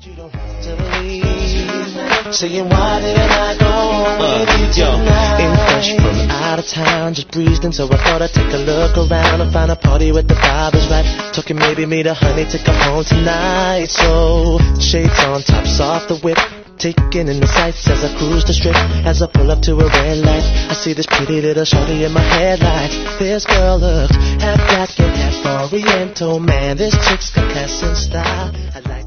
You don't have to leave. Saying why didn't I go home with you tonight? Ain't fresh from out of town, just breezed in, so I thought I'd take a look around and find a party with the vibe is right. Talking maybe meet a honey, take her home tonight. So shades on, tops off the whip, taking in the sights as I cruise the strip. As I pull up to a red light, I see this pretty little shorty in my headlights. This girl looks half black and half oriental. Man, this chick's got class and style. I like